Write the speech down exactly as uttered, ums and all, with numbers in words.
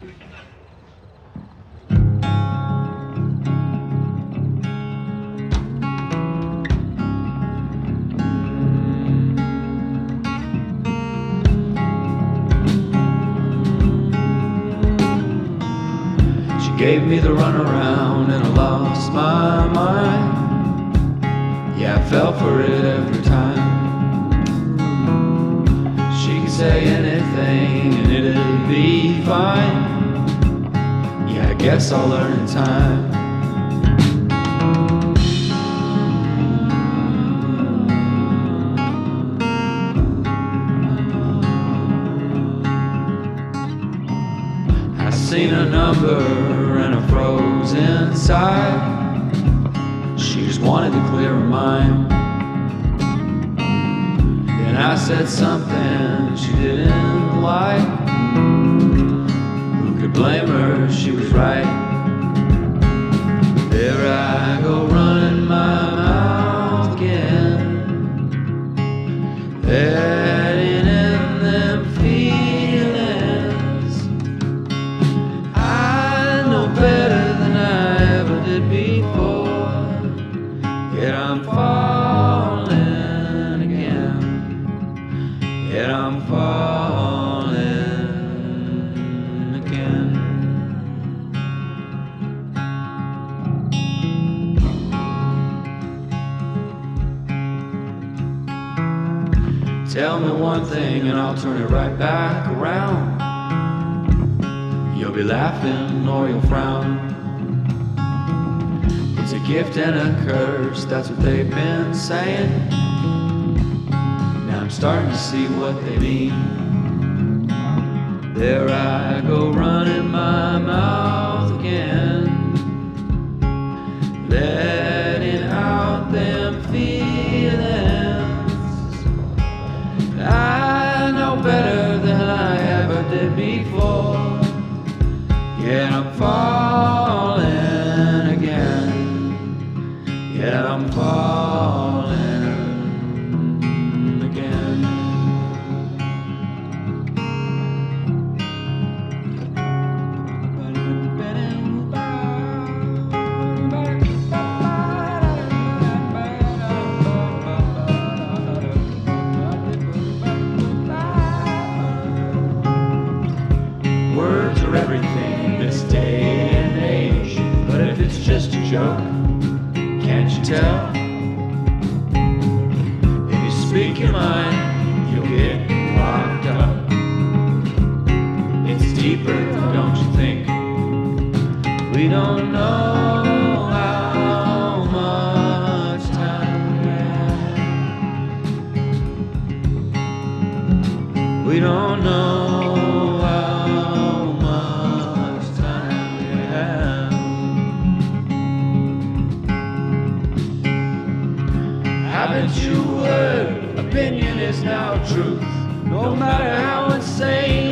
Gave me the runaround and I lost my mind. Yeah, I fell for it every time. She could say anything and it'd be fine. Yeah, I guess I'll learn in time. I seen a number and I froze inside. She just wanted to clear her mind. Then I said something she didn't like. Who could blame her? She was right. There I go running my mouth again, letting in them feelings. I know better than I ever did before. Yet I'm falling again. Yet I'm falling again. Tell me one thing and I'll turn it right back around. You'll be laughing or you'll frown. It's a gift and a curse, that's what they've been saying. Now I'm starting to see what they mean. There I go running my mouth again, letting out them feelings. I know better than I ever did before. Yet I'm falling again. Yet I'm falling again. Words are everything in this day and age, but if it's just a joke, can't you tell? If you speak your mind, you'll get locked up. It's deeper, don't you think? We don't know how much time we have. We don't know. Haven't you heard? Opinion is now truth. No matter how insane